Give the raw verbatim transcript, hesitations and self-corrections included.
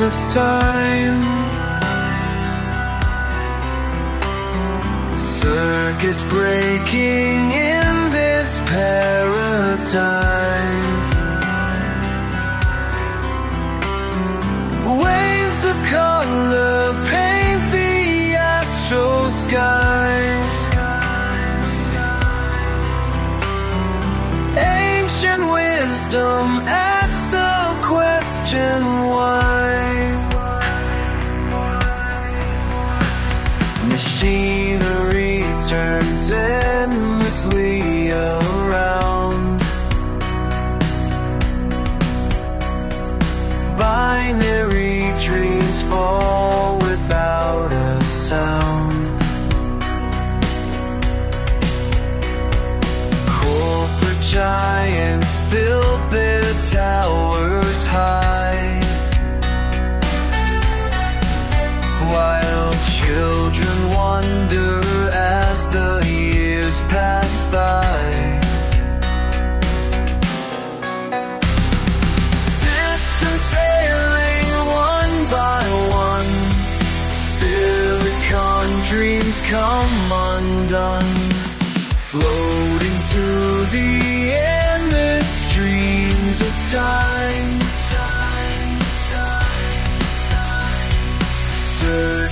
of time. Circuits breaking in this paradigm. Waves of color paint the astral skies. Ancient wisdom asks the question why. Machinery turns endlessly around. Binary dreams fall without a sound. Corporate giants build their towers high, while children wonder as the years pass by. Systems failing one by one, silicon dreams come undone. Floating through the endless streams of time. Search